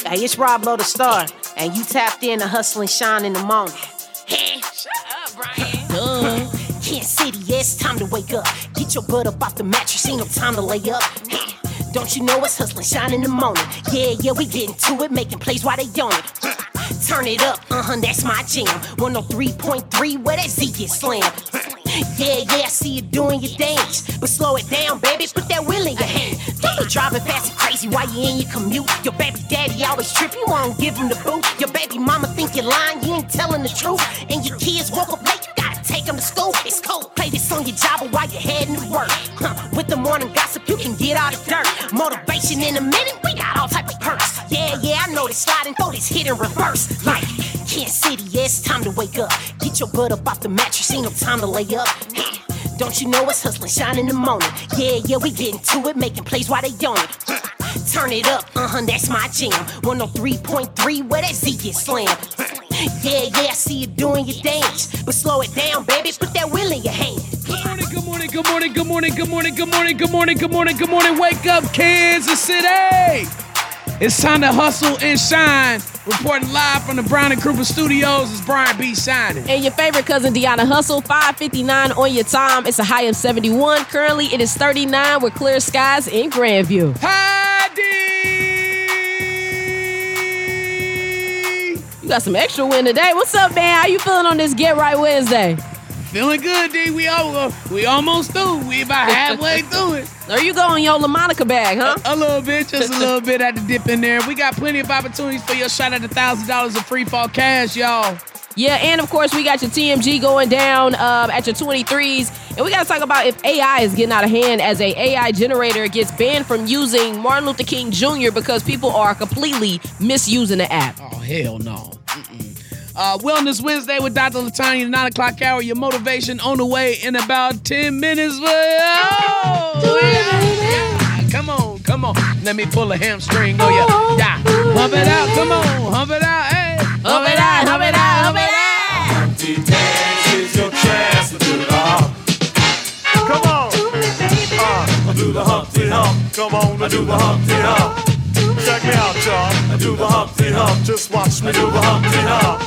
Hey, it's Rob Lowe the Star, and you tapped in to Hustle and Shine in the morning. Hey, shut up, Brian. Kansas City, yeah, it's time to wake up. Get your butt up off the mattress, ain't no time to lay up. Don't you know it's Hustle and Shine in the morning? Yeah, we getting to it, making plays while they on it. Turn it up, that's my jam. 103.3, where that Z get slammed. Yeah, I see you doing your dance. But slow it down, baby, put that wheel in your hand. Don't be driving fast and crazy while you in your commute. Your baby daddy always trip, you won't give him the boot. Your baby mama think you're lying, you ain't telling the truth. And your kids woke up late, you gotta take them to school. It's cold, play this on your job while you're heading to work. With the morning gossip, you can get out of dirt. Motivation in a minute, we got all type of perks. Yeah, I know this slide and throw this hit in reverse. Like Kansas City, yeah, it's time to wake up. Get your butt up off the mattress, ain't no time to lay up. Don't you know it's Hustle and Shine in the morning? Yeah, we getting to it, making plays while they on it. Turn it up, that's my jam. 103.3, where that Z get slammed. Yeah, I see you doing your dance. But slow it down, baby, put that wheel in your hand. Good morning. Wake up, Kansas City. It's time to Hustle and Shine. Reporting live from the Brown and Krupa Studios is Brian B. Shining. And your favorite cousin, Deanna Hustle, 5:59 on your time. It's a high of 71. Currently, it is 39 with clear skies in Grandview. Hi, D! You got some extra win today. What's up, man? How you feeling on this Get Right Wednesday? Feeling good, D. We almost through. We about halfway through it. There you go in your LaMonica bag, huh? A little bit, just a little bit at the dip in there. We got plenty of opportunities for your shot at $1,000 of free fall cash, y'all. Yeah, and of course, we got your TMG going down at your 23s. And we got to talk about if AI is getting out of hand as a AI generator gets banned from using Martin Luther King Jr. because people are completely misusing the app. Oh, hell no. Wellness Wednesday with Dr. Latanya, the 9 o'clock hour. Your motivation on the way in about 10 minutes. Come on. Let me pull a hamstring. Yeah. Hump it out. Come on. Hump it out. Hey. Hump it out. Humpty dance is your chance to do the hump. Come on. I do the Humpty Hump. Come on, I do the Humpty Hump. Check me out, y'all. I do the Humpty Hump. Just watch me do the Humpty Hump.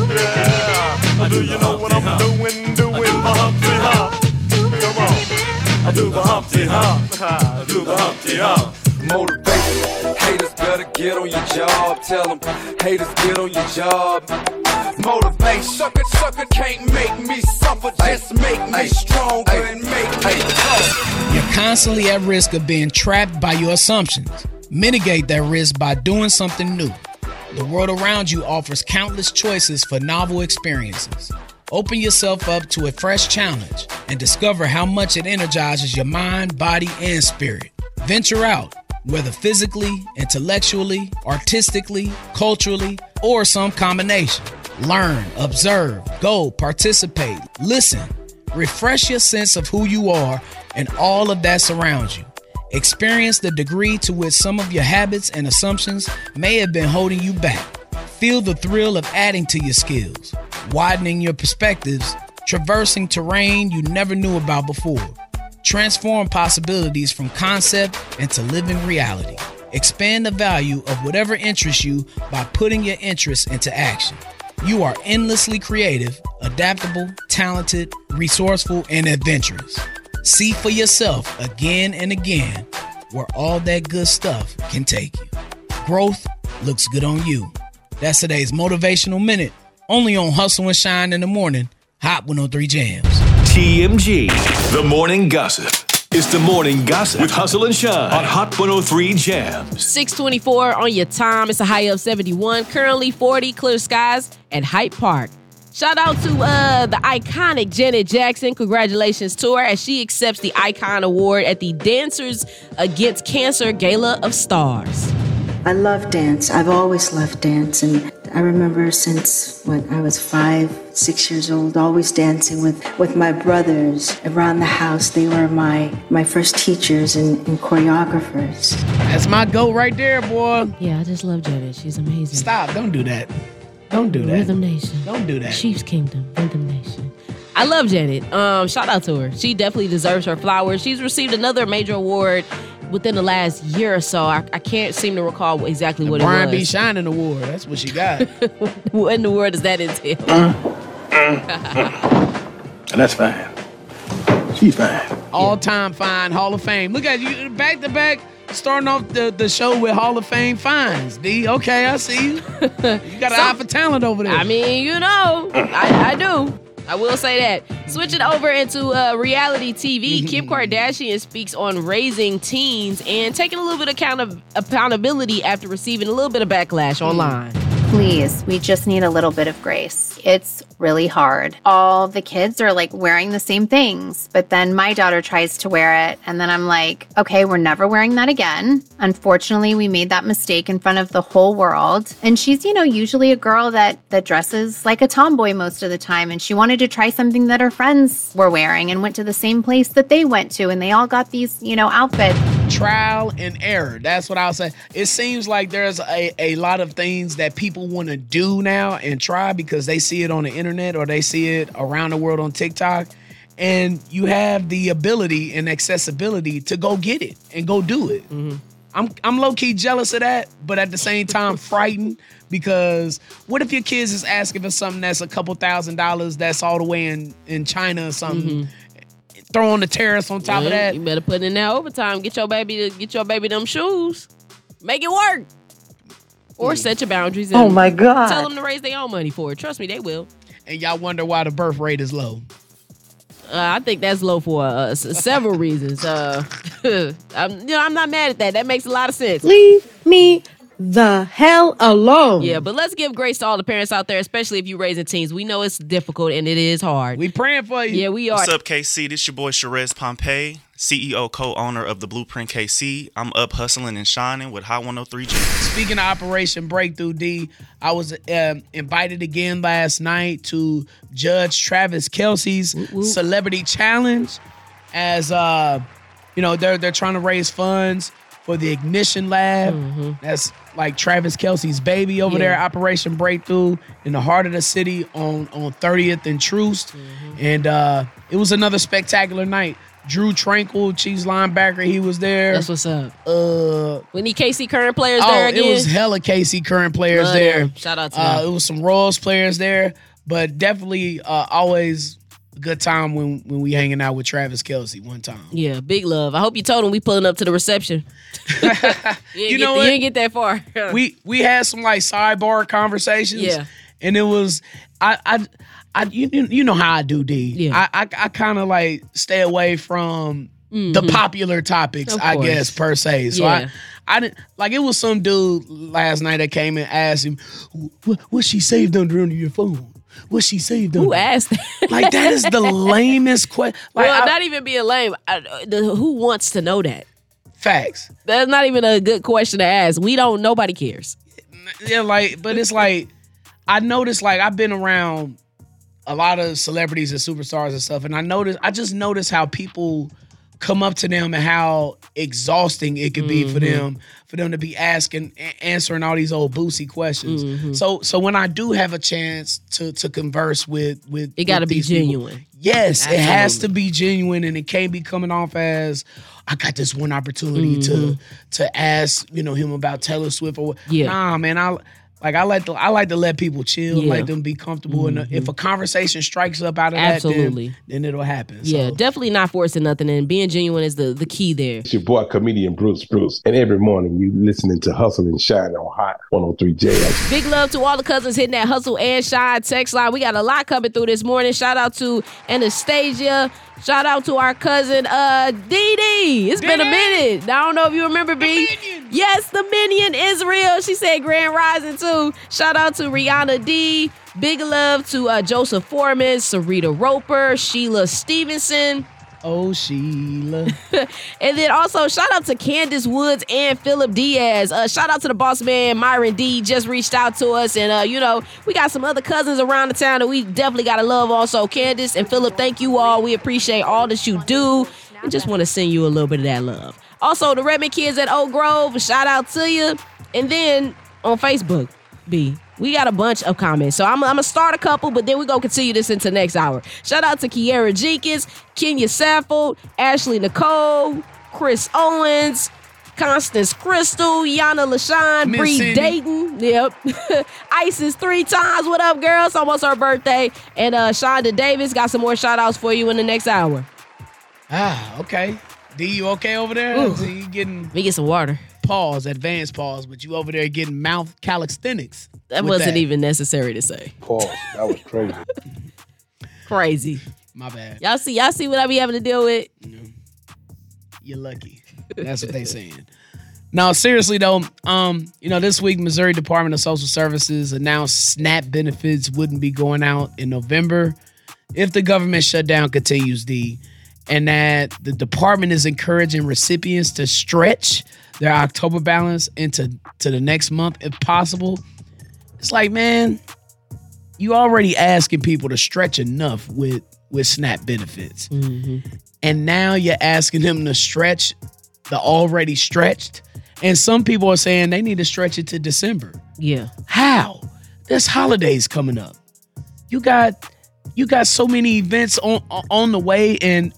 Yeah, do you know what I'm doing my Humpty Hump? Come on, I do the Humpty Hump. I do the Humpty Hump. Motivation, haters better get on your job. Tell them, haters get on your job. Motivation, sucker can't make me suffer. Just make me stronger and make me tough. You're constantly at risk of being trapped by your assumptions. Mitigate that risk by doing something new. The world around you offers countless choices for novel experiences. Open yourself up to a fresh challenge and discover how much it energizes your mind, body, and spirit. Venture out, whether physically, intellectually, artistically, culturally, or some combination. Learn, observe, go, participate, listen. Refresh your sense of who you are and all of that surrounds you. Experience the degree to which some of your habits and assumptions may have been holding you back. Feel the thrill of adding to your skills, widening your perspectives, traversing terrain you never knew about before. Transform possibilities from concept into living reality. Expand the value of whatever interests you by putting your interests into action. You are endlessly creative, adaptable, talented, resourceful, and adventurous. See for yourself again and again where all that good stuff can take you. Growth looks good on you. That's today's Motivational Minute, only on Hustle and Shine in the morning, Hot 103 Jams. TMG, The Morning Gossip. It's The Morning Gossip with Hustle and Shine on Hot 103 Jams. 6:24 on your time. It's a high of 71. Currently 40, clear skies at Hyde Park. Shout out to the iconic Janet Jackson. Congratulations to her as she accepts the Icon Award at the Dancers Against Cancer Gala of Stars. I love dance. I've always loved dance. And I remember since when I was 5, 6 years old, always dancing with my brothers around the house. They were my first teachers and choreographers. That's my goat right there, boy. Yeah, I just love Janet. She's amazing. Stop. Don't do that. Don't do that. Rhythm Nation. Don't do that. Chiefs Kingdom. Rhythm Nation. I love Janet. Shout out to her. She definitely deserves her flowers. She's received another major award within the last year or so. I can't seem to recall exactly what Brian it B. was. Shining Award. That's what she got. What in the world does that entail? That's fine. She's fine. All-time fine, Hall of Fame. Look at you, back to back, starting off the show with Hall of Fame fines. D, okay, I see you. You got an eye for talent over there. I mean, you know, I do. I will say that. Switching over into reality TV, Kim Kardashian speaks on raising teens and taking a little bit of accountability after receiving a little bit of backlash online. Please, we just need a little bit of grace. It's really hard. All the kids are like wearing the same things, but then my daughter tries to wear it, and then I'm like, okay, we're never wearing that again. Unfortunately, we made that mistake in front of the whole world. And she's, you know, usually a girl that dresses like a tomboy most of the time, and she wanted to try something that her friends were wearing and went to the same place that they went to, and they all got these, you know, outfits. Trial and error. That's what I'll say. It seems like there's a lot of things that people want to do now and try because they see it on the internet or they see it around the world on TikTok. And you have the ability and accessibility to go get it and go do it. I'm low-key jealous of that, but at the same time frightened because what if your kids is asking for something that's a couple $1,000s that's all the way in China or something? Throw on the tariffs on top of that. You better put in that overtime. Get your baby them shoes. Make it work. Or set your boundaries. And my God. Tell them to raise their own money for it. Trust me, they will. And y'all wonder why the birth rate is low. I think that's low for several reasons. I'm not mad at that. That makes a lot of sense. Leave me the hell alone. Yeah, but let's give grace to all the parents out there, especially if you're raising teens. We know it's difficult and it is hard. We praying for you. Yeah, we are. What's up, KC? This your boy Sherez Pompey, CEO, co-owner of the Blueprint KC. I'm up hustling and shining with Hot 103J. Speaking of Operation Breakthrough, D, I was invited again last night to judge Travis Kelce's Celebrity Challenge as, they're trying to raise funds for the Ignition Lab. That's like Travis Kelce's baby over there, Operation Breakthrough, in the heart of the city on 30th and Troost. And it was another spectacular night. Drew Tranquil, Chiefs linebacker, he was there. That's what's up. We need KC current players there again. It was hella KC current players there. Shout out to them. It was some Royals players there, but definitely always a good time when we hanging out with Travis Kelce one time. Yeah, big love. I hope you told him we pulling up to the reception. You didn't get that far. we had some like sidebar conversations. Yeah. And it was you know how I do, D. Yeah. I kind of like stay away from the popular topics, I guess, per se. So I didn't like it was some dude last night that came and asked him, "What's she saved under your phone? What's she saved under?" Who asked that? Like that is the lamest question. Like, well, not even being lame. Who wants to know that? Facts. That's not even a good question to ask. Nobody cares. Yeah, but it's like I noticed, like I've been around a lot of celebrities and superstars and stuff, and I just noticed how people come up to them and how exhausting it could be for them to be answering all these old Boosie questions. So when I do have a chance to converse with it got to be genuine. People, yes, absolutely. It has to be genuine, and it can't be coming off as I got this one opportunity to ask him about Taylor Swift or nah, man. I like to let people chill, let them be comfortable, and if a conversation strikes up out of that, then it'll happen. Yeah, so. Definitely not forcing nothing, and being genuine is the key there. It's your boy, comedian Bruce, and every morning you listening to Hustle and Shine on Hot 103J. Big love to all the cousins hitting that Hustle and Shine text line. We got a lot coming through this morning. Shout out to Anastasia. Shout out to our cousin Dee Dee. It's been a minute. I don't know if you remember, B. Yes, the Minion is real. She said Grand Rising too. Shout out to Rihanna D. Big love to Joseph Foreman, Sarita Roper, Sheila Stevenson. Oh, Sheila. And then also shout out to Candace Woods and Philip Diaz. Shout out to the boss man, Myron D. Just reached out to us. And, we got some other cousins around the town that we definitely got to love also. Candace and Philip, thank you all. We appreciate all that you do. And just want to send you a little bit of that love. Also, the Redmond kids at Oak Grove, shout out to you. And then on Facebook, B. We got a bunch of comments. So I'm going to start a couple, but then we're going to continue this into next hour. Shout out to Kiara Jenkins, Kenya Saffold, Ashley Nicole, Chris Owens, Constance Crystal, Yana LaShawn, Bree Dayton. Yep. Isis 3 times. What up, girl? It's almost her birthday. And Shonda Davis got some more shout outs for you in the next hour. Okay. D, you okay over there? You getting... Let me get some water. Advanced pause, but you over there getting mouth calisthenics. That wasn't even necessary to say. Pause. That was crazy. Crazy. My bad. Y'all see what I be having to deal with? You're lucky. That's what they saying. No, seriously though, this week Missouri Department of Social Services announced SNAP benefits wouldn't be going out in November if the government shutdown continues, and that the department is encouraging recipients to stretch their October balance into the next month if possible. It's like, man, you already asking people to stretch enough with SNAP benefits. Mm-hmm. And now you're asking them to stretch the already stretched. And some people are saying they need to stretch it to December. Yeah. How? There's holidays coming up. You got so many events on the way, and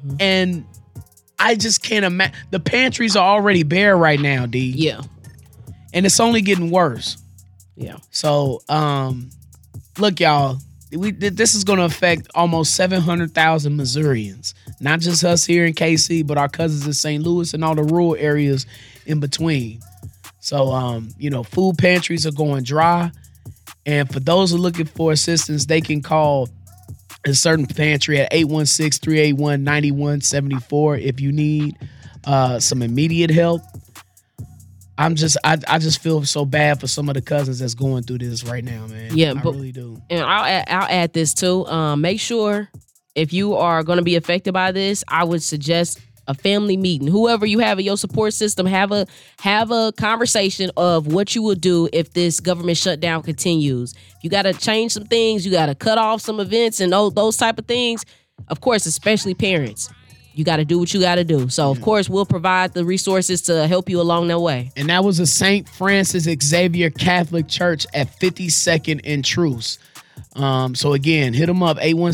I just can't imagine. The pantries are already bare right now, D. Yeah. And it's only getting worse. Yeah. So, look, y'all, this is going to affect almost 700,000 Missourians. Not just us here in KC, but our cousins in St. Louis and all the rural areas in between. So, food pantries are going dry. And for those who are looking for assistance, they can call a certain pantry at 816-381-9174 if you need some immediate help. I just feel so bad for some of the cousins that's going through this right now, man. Yeah, I really do. And I'll add this too. Make sure if you are going to be affected by this, I would suggest a family meeting. Whoever you have in your support system, have a conversation of what you will do if this government shutdown continues. You got to change some things. You got to cut off some events and those type of things. Of course, especially parents. You got to do what you got to do. So, of course, we'll provide the resources to help you along that way. And that was a St. Francis Xavier Catholic Church at 52nd and Truce. So, again, hit them up,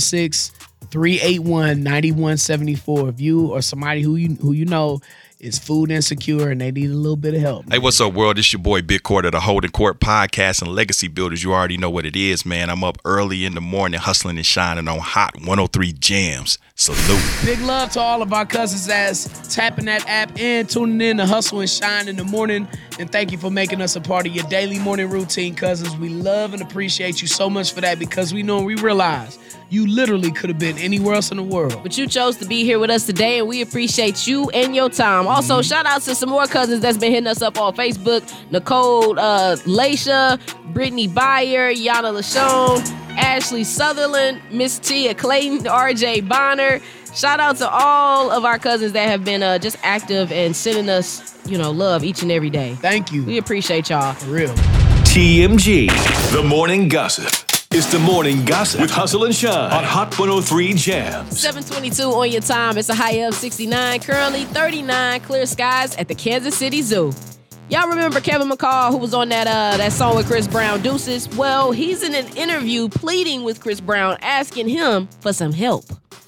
816-381-9174. If you or somebody who you know is food insecure and they need a little bit of help. Hey, what's up, world? It's your boy Big Court of the Holding Court Podcast and Legacy Builders. You already know what it is, man. I'm up early in the morning hustling and shining on Hot 103 Jams. Salute. Big love to all of our cousins that's tapping that app and tuning in to Hustle and Shine in the morning. And thank you for making us a part of your daily morning routine, cousins. We love and appreciate you so much for that because we know and we realize you literally could have been anywhere else in the world. But you chose to be here with us today, and we appreciate you and your time. Also, shout out to some more cousins that's been hitting us up on Facebook. Nicole Laisha, Brittany Byer, Yana LaShawn, Ashley Sutherland, Miss Tia Clayton, RJ Bonner. Shout out to all of our cousins that have been just active and sending us, love each and every day. Thank you. We appreciate y'all. For real. TMG, The Morning Gossip. It's The Morning Gossip with Hustle and Shine on Hot 103 Jams. 7:22 on your time. It's a high of 69. Currently 39 clear skies at the Kansas City Zoo. Y'all remember Kevin McCall, who was on that song with Chris Brown, Deuces? Well, he's in an interview pleading with Chris Brown, asking him for some help.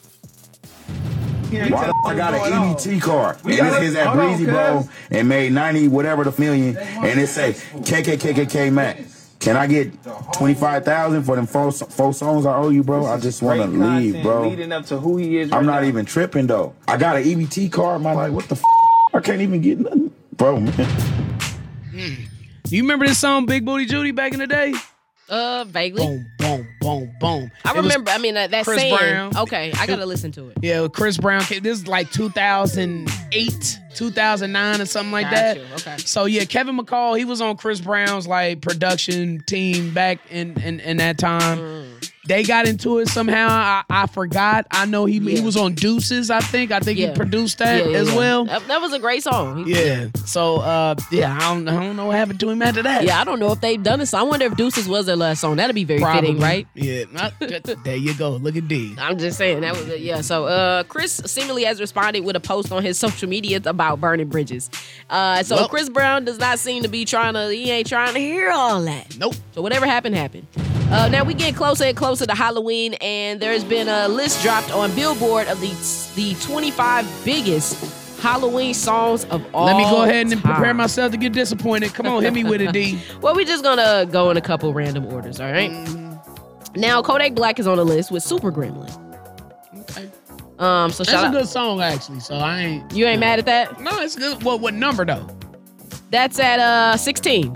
I got an EBT card. And this is at Breezy Bro and made 90 whatever the million. And it say KKKKK Mac. Can I get 25,000 for them four songs I owe you, bro? I just want to leave, bro. Leading up to who he is. I'm not even tripping though. I got an EBT card. Man, like, what the? I can't even get nothing, bro, man. Do you remember this song, Big Booty Judy, back in the day? Vaguely. Boom, boom, boom, boom. I remember. That Chris saying. Brown. Okay, I gotta listen to it. Yeah, Chris Brown. This is like 2008, 2009, or something like that. Okay. So yeah, Kevin McCall, he was on Chris Brown's production team back in that time. They got into it somehow. I forgot. I know he was on Deuces. I think he produced that as well. That was a great song. Yeah. So I don't know what happened to him after that. Yeah, I don't know if they've done this. I wonder if Deuces was their last song. That'd be very fitting, right? Yeah. There you go. Look at D. I'm just saying that was it. Yeah. So Chris seemingly has responded with a post on his social media about burning bridges. So Chris Brown does not seem to be he ain't trying to hear all that. Nope. So whatever happened, happened. Now we get closer and closer to Halloween, and there's been a list dropped on Billboard of the 25 biggest Halloween songs of all Let me go ahead and time. prepare myself to get disappointed. Come on, hit me with it, D. Well, we're just gonna go in a couple random orders, all right? Now, Kodak Black is on the list with Super Gremlin. Okay. So That's a good song, actually. So I ain't. You ain't mad at that? No, it's good. What number though? That's at 16.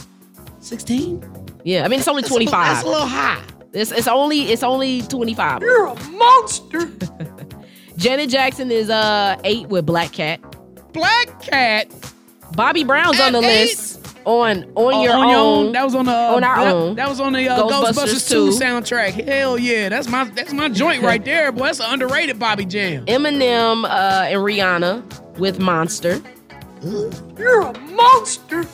16? Yeah, I mean it's only 25. That's a little high. It's only 25. You're a monster. Janet Jackson is 8 with Black Cat. Black Cat. Bobby Brown's on the 8? list on your own. That was on the on our own. That was on the Ghostbusters 2 soundtrack. Hell yeah, that's my joint right there, boy. That's an underrated Bobby jam. Eminem and Rihanna with Monster. You're a monster.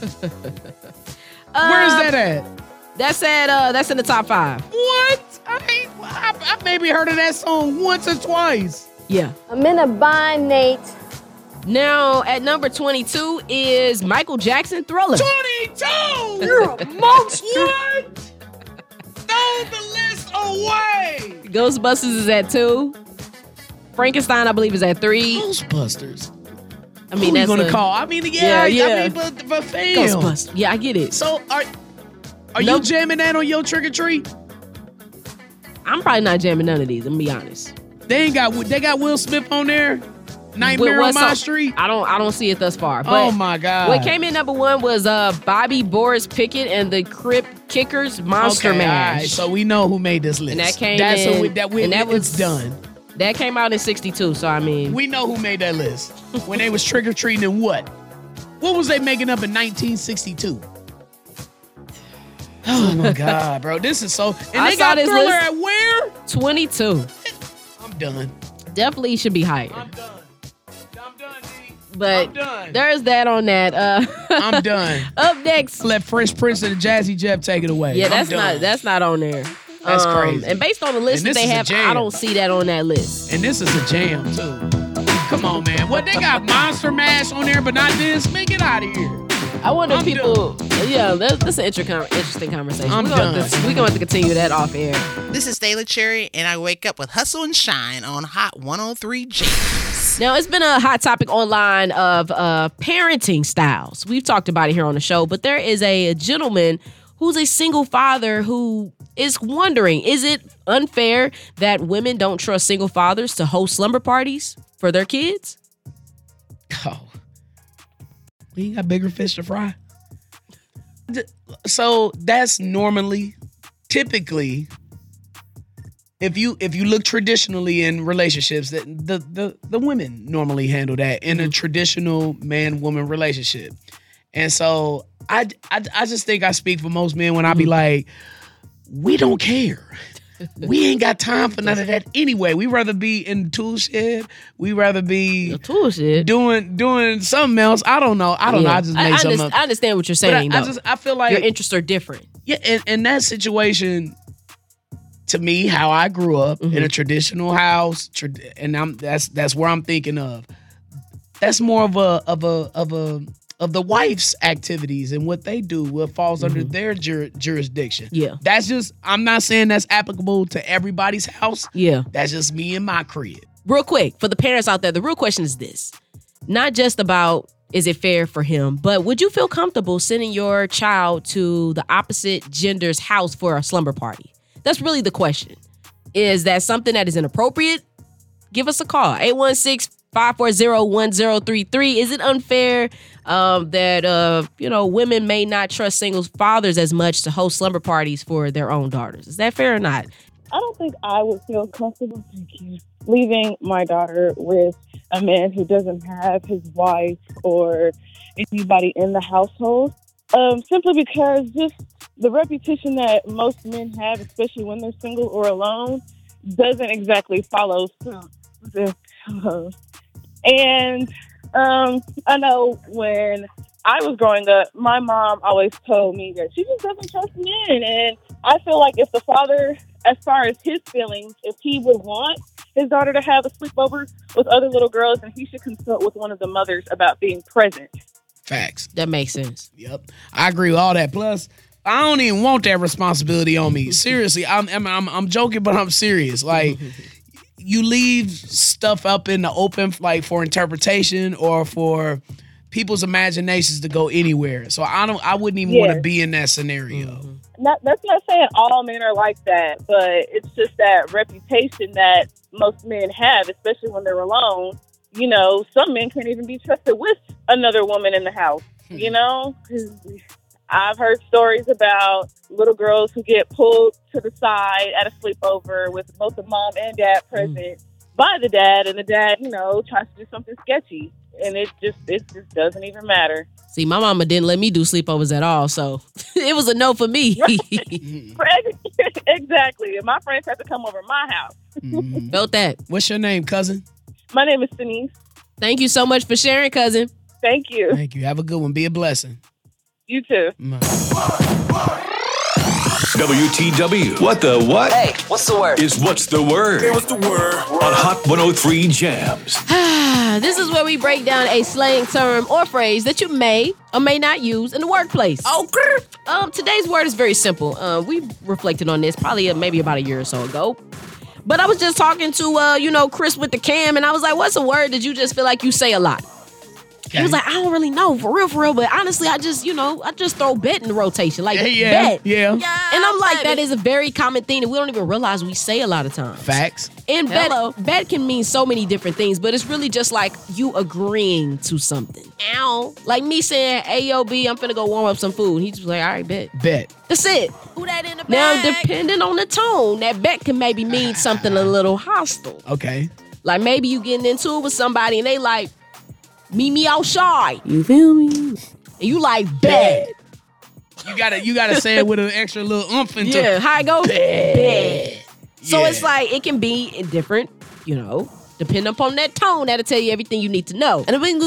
Where's that at? That's in the top 5. What? I maybe heard of that song once or twice. Yeah. I'm in a bind, Nate. Now at number 22 is Michael Jackson, Thriller. 22. You're a monster. What? Throw the list away. Ghostbusters is at 2. Frankenstein, I believe, is at 3. Ghostbusters. I mean, Who that's you gonna call? I mean, yeah. I mean, but fam. Ghostbusters. Yeah, I get it. So are you jamming that on your trick or treat? I'm probably not jamming none of these. I'm gonna be honest. They got Will Smith on there. Nightmare on My Street. I don't see it thus far. But oh my God! What came in number 1 was Bobby Boris Pickett and the Crypt Kickers Monster Mash. All right, so we know who made this list. And that came it's done. That came out in 62. So I mean, we know who made that list when they was trick or treating and what? What was they making up in 1962? Oh my God, bro! This is so. And I they saw got this Thriller list. at where? 22. I'm done. Definitely should be higher. I'm done. I'm done, D. But I'm done. There's that on that. I'm done. Up next, let Fresh Prince and Jazzy Jeff take it away. Yeah, that's not on there. That's crazy. And based on the list that they have, I don't see that on that list. And this is a jam too. Come on, man. What, they got Monster Mash on there, but not this? Man, get out of here. I wonder if people. Yeah, that's an interesting conversation. We're gonna have to continue that off air. This is Stayla Cherry, and I wake up with Hustle and Shine on Hot 103 Jams. Now, it's been a hot topic online of parenting styles. We've talked about it here on the show, but there is a gentleman who's a single father who is wondering, is it unfair that women don't trust single fathers to host slumber parties for their kids? Oh. We got bigger fish to fry. So that's typically, if you look traditionally in relationships, that the women normally handle that in a traditional man-woman relationship. And so I just think I speak for most men when I be like, we don't care. We ain't got time for none of that anyway. We rather be in the tool shed. We rather be the tool shed doing something else. I don't know. I just made something up. I understand what you're saying. I feel like your interests are different. Yeah, in that situation, to me, how I grew up in a traditional house, and that's where I'm thinking of. That's more of the wife's activities and what they do, what falls under their jurisdiction. Yeah. That's just, I'm not saying that's applicable to everybody's house. Yeah. That's just me and my crib. Real quick, for the parents out there, the real question is this. Not just about, is it fair for him, but would you feel comfortable sending your child to the opposite gender's house for a slumber party? That's really the question. Is that something that is inappropriate? Give us a call, 816-540-1033. Is it unfair that women may not trust single fathers as much to host slumber parties for their own daughters? Is that fair or not? I don't think I would feel comfortable, leaving my daughter with a man who doesn't have his wife or anybody in the household. Simply because just the reputation that most men have, especially when they're single or alone, doesn't exactly follow suit. And I know when I was growing up, my mom always told me that she just doesn't trust men. And I feel like if the father, as far as his feelings, if he would want his daughter to have a sleepover with other little girls, and he should consult with one of the mothers about being present. Facts. That makes sense. Yep. I agree with all that. Plus, I don't even want that responsibility on me. Seriously, I'm joking, but I'm serious. Like, you leave stuff up in the open, like for interpretation or for people's imaginations to go anywhere. So I wouldn't even want to be in that scenario. That's not saying all men are like that, but it's just that reputation that most men have, especially when they're alone. You know, some men can't even be trusted with another woman in the house, you know? 'Cause I've heard stories about little girls who get pulled to the side at a sleepover with both the mom and dad present by the dad, and the dad, you know, tries to do something sketchy. And it just doesn't even matter. See, my mama didn't let me do sleepovers at all, so it was a no for me. Exactly. And my friends had to come over my house. Felt that. What's your name, cousin? My name is Denise. Thank you so much for sharing, cousin. Thank you. Thank you. Have a good one. Be a blessing. You too. WTW. What the what? Hey, what's the word? Is what's the word? Hey, what's the word? On Hot 103 Jams. This is where we break down a slang term or phrase that you may or may not use in the workplace. Okay. Today's word is very simple. We reflected on this probably maybe about a year or so ago. But I was just talking to, Chris with the cam, and I was like, what's a word that you just feel like you say a lot? Okay. He was like, I don't really know, for real. But honestly, I just throw bet in the rotation. Like, bet. Yeah. And I'm like, that is a very common thing that we don't even realize we say a lot of times. Facts. And bet can mean so many different things, but it's really just like you agreeing to something. Ow. Like me saying, hey, yo, B, I'm finna go warm up some food. He just like, all right, bet. Bet. That's it. Who that in the Now, bag? depending on the tone, that bet can maybe mean something a little hostile. Okay. Like maybe you getting into it with somebody and they like, meet me outside. You feel me? And you like, bet. You gotta say it with an extra little oomph into Yeah, how it goes? Bet. So Yeah. it's like, it can be different, depending upon that tone, that'll tell you everything you need to know.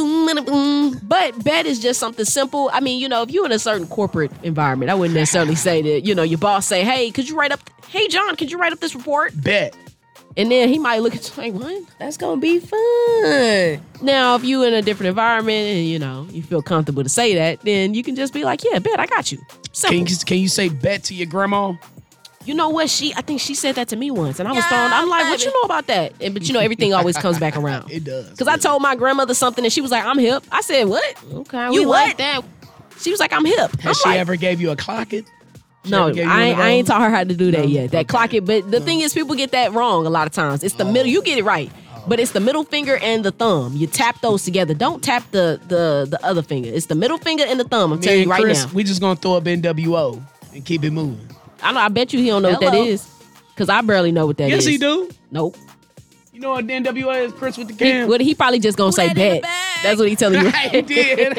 But bet is just something simple. I mean, if you're in a certain corporate environment, I wouldn't necessarily say that, your boss say, hey, John, could you write up this report? Bet. And then he might look at you like, what? That's going to be fun. Now, if you in a different environment and, you feel comfortable to say that, then you can just be like, yeah, bet, I got you. Simple. Can you say bet to your grandma? You know what? I think she said that to me once, and I was thrown. I'm like, what you know about that? But everything always comes back around. It does. Because I told my grandmother something, and she was like, I'm hip. I said, what? Okay, You like what? that. She was like, I'm hip. Has she ever gave you a clock it? No, I ain't taught her how to do that yet. That clock it. But the thing is, people get that wrong a lot of times. It's the middle. You get it right. But it's the middle finger and the thumb. You tap those together. Don't tap the other finger. It's the middle finger and the thumb. I'm telling you right Chris, now. We just gonna throw up NWO and keep it moving. I know. I bet you he don't know what that is. Because I barely know what that is. Yes, he do. Nope. You know what NWO is, Chris with the cam? He probably just gonna say bet. That's what he telling you. He did.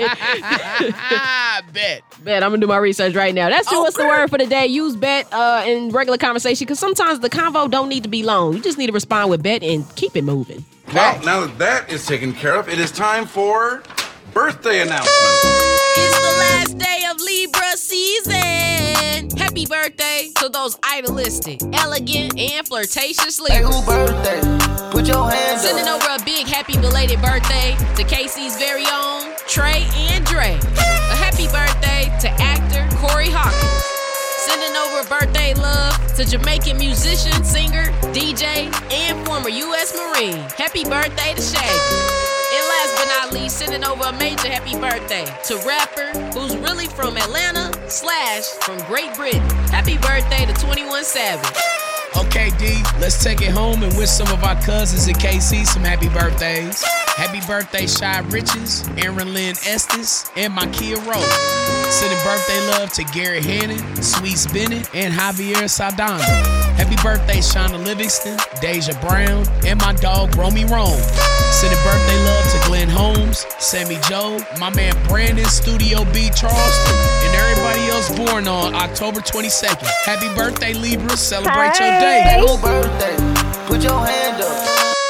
Bet. Bet. I'm gonna do my research right now. That's what's the word for the day. Use bet in regular conversation because sometimes the convo don't need to be long. You just need to respond with bet and keep it moving. Well, now that is taken care of, it is time for birthday announcements. It's the last day of Libra season. Happy birthday to those idealistic, elegant, and flirtatious Libras. Hey, who birthday? Put your hands up. Sending over a big happy belated birthday to KC's very own Trey and Dre. A happy birthday to actor Corey Hawkins. Sending over birthday love to Jamaican musician, singer, DJ, and former U.S. Marine. Happy birthday to Shaggy. And last but not least, sending over a major happy birthday to rapper who's really from Atlanta / from Great Britain. Happy birthday to 21 Savage. Okay, D, let's take it home and wish some of our cousins in KC some happy birthdays. Happy birthday, Shy Riches, Aaron Lynn Estes, and Makia Rose. Sending birthday love to Gary Hannon, Sweets Bennett, and Javier Saldana. Happy birthday, Shauna Livingston, Deja Brown, and my dog, Romy Rome. Sending birthday love to Glenn Holmes, Sammy Joe, my man Brandon, Studio B Charleston, and everybody else born on October 22nd. Happy birthday, Libra. Celebrate your day. Hey, who birthday? Put your hand up.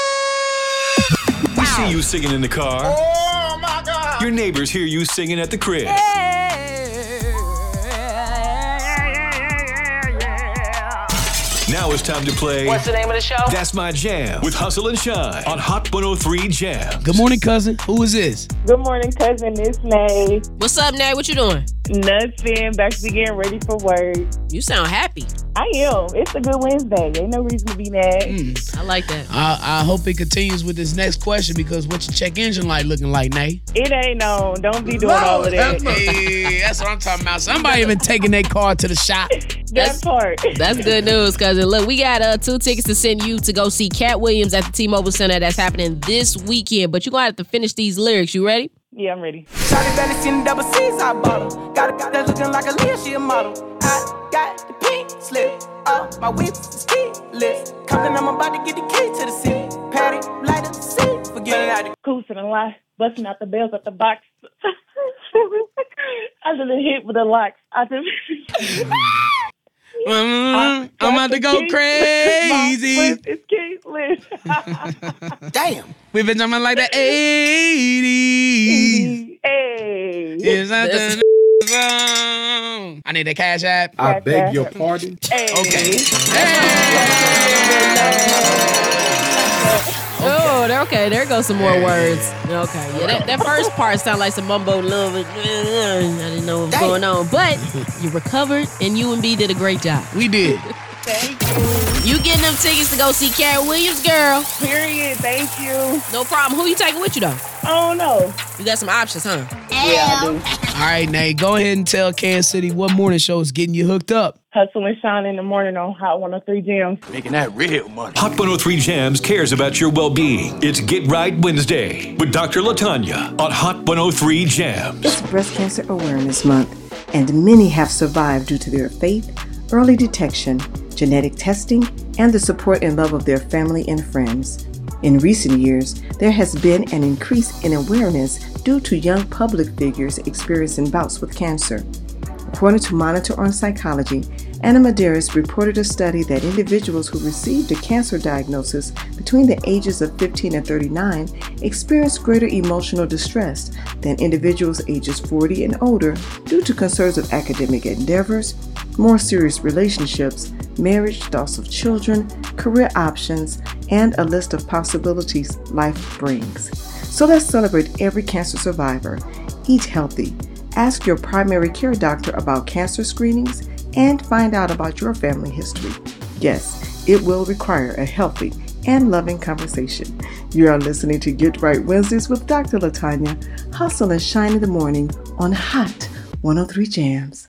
We see you singing in the car. Oh, my God. Your neighbors hear you singing at the crib. Now it's time to play. What's the name of the show? That's My Jam with Hustle and Shine on Hot 103 Jam. Good morning, cousin. Who is this? Good morning, cousin. It's Nay. What's up, Nay? What you doing? Nothing. Back to getting ready for work. You sound happy. I am. It's a good Wednesday. Ain't no reason to be mad. I like that. I hope it continues with this next question because what's your check engine light looking like, Nay? It ain't on. Don't be doing all of that. Hey, that's what I'm talking about. Somebody even taking their car to the shop. That part. That's good news, cousin. Look, we got 2 tickets to send you to go see Cat Williams at the T-Mobile Center. That's happening this weekend. But you're going to have to finish these lyrics. You ready? Yeah, I'm ready. Shawty belly seen double C's, I bought her. Got a that looking like a Leah, she a model. I got the pink slip. My whip is keyless. Compton, I'm about to get the key to the city. Patty, light up the seat. Forget it out. Coosing and lie. Busting out the bells at the box. I done hit with the locks. I'm about to go crazy. It's keyless. Damn. We've been jumping like the 80s. Hey. Is that the song? I need a cash app. I beg your pardon. Hey. Okay. Oh, okay. There goes some more words. Okay. Yeah, that first part sounded like some mumbo love. I didn't know what was going on. But you recovered, and you and B did a great job. We did. Thank you. You getting them tickets to go see Cat Williams, girl. Period. Thank you. No problem. Who you taking with you, though? I don't know. You got some options, huh? Yeah, I do. All right, Nate, go ahead and tell Kansas City what morning show is getting you hooked up. Hustle and Shine in the morning on Hot 103 Jams. Making that real money. Hot 103 Jams cares about your well-being. It's Get Right Wednesday with Dr. LaTanya on Hot 103 Jams. It's Breast Cancer Awareness Month, and many have survived due to their faith, early detection, genetic testing, and the support and love of their family and friends. In recent years, there has been an increase in awareness due to young public figures experiencing bouts with cancer. According to Monitor on Psychology, Anna Medeiros reported a study that individuals who received a cancer diagnosis between the ages of 15 and 39 experienced greater emotional distress than individuals ages 40 and older due to concerns of academic endeavors, more serious relationships, marriage, thoughts of children, career options, and a list of possibilities life brings. So let's celebrate every cancer survivor. Eat healthy. Ask your primary care doctor about cancer screenings and find out about your family history. Yes, it will require a healthy and loving conversation. You are listening to Get Right Wednesdays with Dr. LaTanya, Hustle and Shine in the morning on Hot 103 Jams.